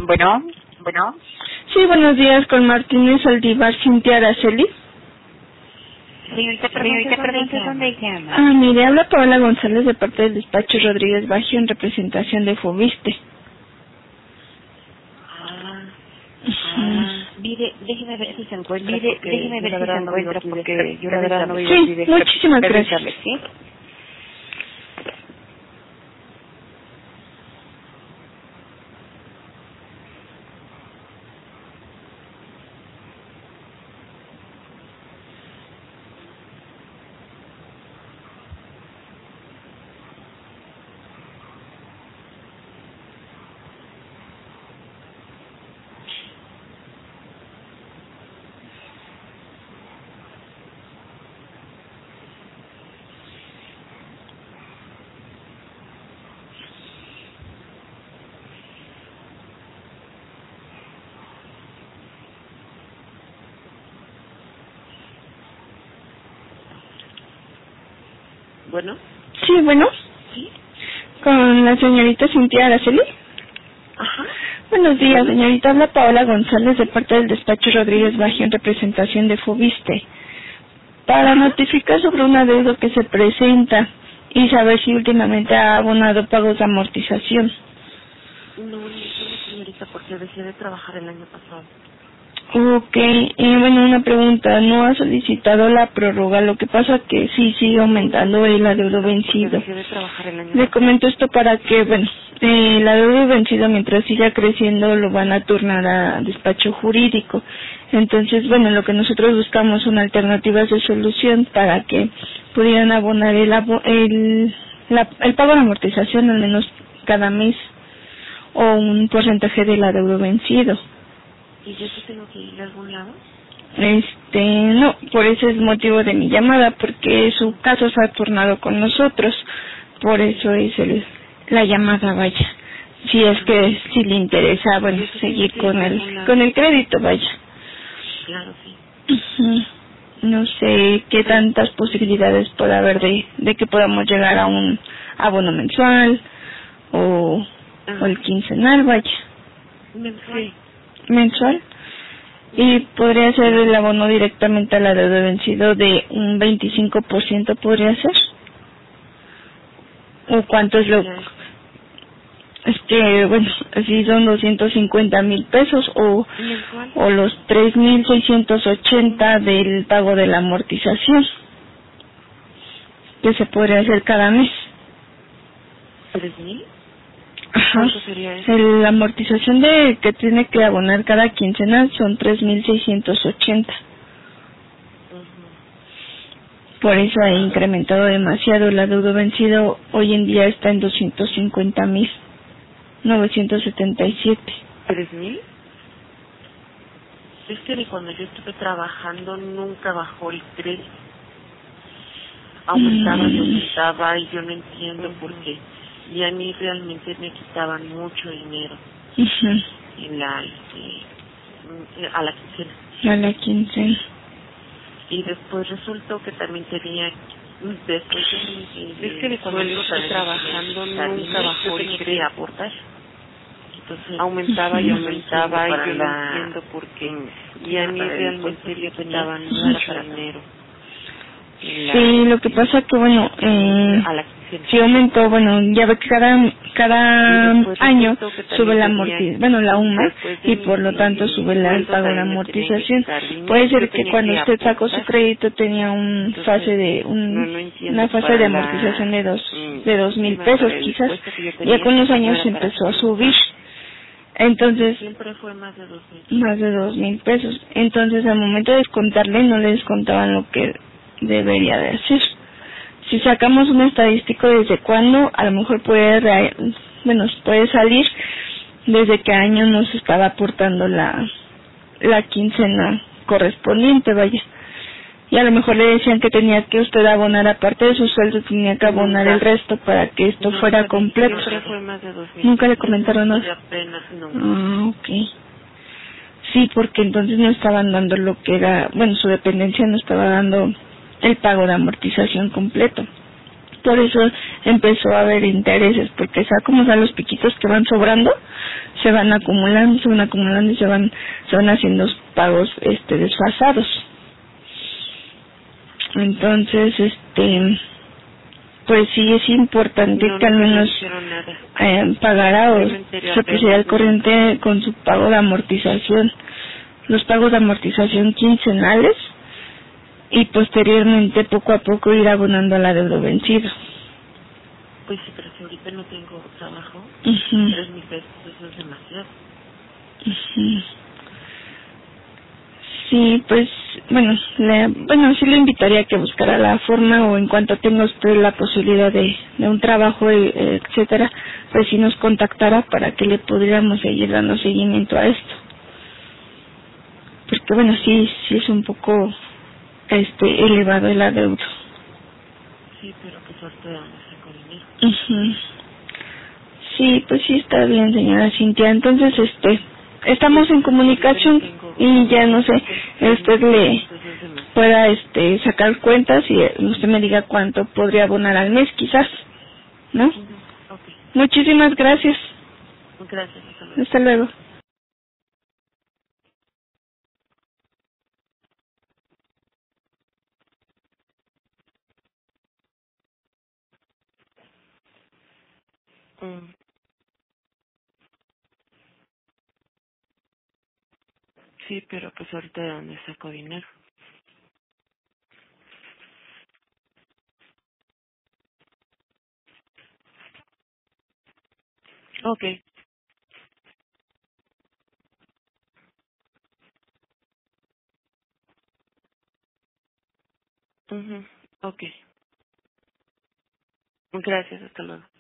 Bueno. Sí, buenos días, con Martínez Aldívar, Cintia Araceli. Señorita, perdón, ¿de dónde llama? Mire, habla Paola González de parte del despacho Rodríguez Baggio en representación de Foviste. Mire, déjeme ver si se encuentra. Porque yo la verdad no vivo Sí, aquí de... muchísimas gracias. ¿Sí? Bueno. Sí, bueno. ¿Sí? Con la señorita Cintia Araceli. Ajá. Buenos días, señorita. Habla Paola González de parte del despacho Rodríguez Baggio en representación de Foviste. Para notificar sobre un adeudo que se presenta y saber si últimamente ha abonado pagos de amortización. No, señorita, porque dejé de trabajar el año pasado. Ok, bueno, una pregunta, ¿no ha solicitado la prórroga? Lo que pasa que sí sigue aumentando el adeudo vencido. Dejé de trabajar el año Le comento esto para que, bueno, el adeudo vencido mientras siga creciendo lo van a turnar a despacho jurídico. Entonces, bueno, lo que nosotros buscamos son alternativas de solución para que pudieran abonar el pago de amortización al menos cada mes o un porcentaje del adeudo vencido. ¿Y yo sí tengo que ir a algún lado? No, por eso es motivo de mi llamada, porque su caso se ha turnado con nosotros, por eso es la llamada, vaya. Si es que si le interesa, bueno, seguir con el crédito, vaya. Claro, sí. No sé qué tantas posibilidades puede haber de que podamos llegar a un abono mensual o el quincenal, vaya. Mensual. Mensual. Y podría ser el abono directamente a la deuda vencido de un 25%, podría ser. ¿O cuánto es lo? Bueno, si son 250,000 pesos o los 3,680 del pago de la amortización, que se podría hacer cada mes. ¿3,000? Ajá. ¿Cuánto sería eso? La amortización que tiene que abonar cada quincena son 3,680. Por eso ha incrementado demasiado. El adeudo vencido hoy en día está en 250,977. ¿3,000? Es que cuando yo estuve trabajando nunca bajó el crédito. Aumentaba y aumentaba y yo no entiendo por qué. Y a mí realmente me quitaban mucho dinero en a la quincena. A la quincena. Y después resultó que también tenía, después de que cuando yo estuve trabajando nunca bajó el crédito aportar. Entonces aumentaba y aumentaba y yo no entiendo por qué. Y a mí realmente me quitaban mucho dinero. Sí, lo que pasa que, bueno, sí aumentó, bueno, ya ve que cada año sube la la UMA, y por lo tanto sube el pago de amortización. Puede ser que cuando usted sacó su crédito tenía una fase de amortización de 2,000 pesos quizás, ya con los años empezó a subir. Entonces, siempre fue más de 2,000. Más de 2,000 pesos. Entonces, al momento de descontarle, no le descontaban lo que debería de hacer. Si sacamos un estadístico desde cuándo, a lo mejor puede salir desde qué año nos estaba aportando la quincena correspondiente, vaya. Y a lo mejor le decían que tenía que usted abonar, aparte de su sueldo, tenía que abonar el resto para que esto fuera completo. Siempre fue más de 2,000. ¿Nunca le comentaron nada? Apenas no. Ok. Sí, porque entonces no estaban dando lo que era, su dependencia no estaba dando el pago de amortización completo. por eso empezó a haber intereses, porque sea como sean los piquitos que van sobrando, se van acumulando y se van haciendo pagos desfasados. Entonces, pues sí es importante que al menos pagara o se pusiera al corriente con su pago de amortización, los pagos de amortización quincenales, y posteriormente poco a poco ir abonando a la deuda vencida. Pues sí, pero si ahorita no tengo trabajo, 3,000 pesos, eso es demasiado. Sí, pues, bueno, sí le invitaría a que buscara la forma, o en cuanto tenga usted la posibilidad de un trabajo, etcétera, pues si nos contactara para que le pudiéramos seguir dando seguimiento a esto. Porque bueno, sí es un poco elevado el adeudo. Sí, pero qué suerte de dónde saco dinero. Sí, pues sí está bien, señora Cintia. Entonces, estamos en comunicación y ya no sé, usted le pueda sacar cuentas y usted me diga cuánto podría abonar al mes, quizás, ¿no? Okay. Muchísimas gracias. Gracias. Hasta luego. Sí, pero pues ahorita de dónde saco dinero. Okay. Okay. Gracias, hasta luego.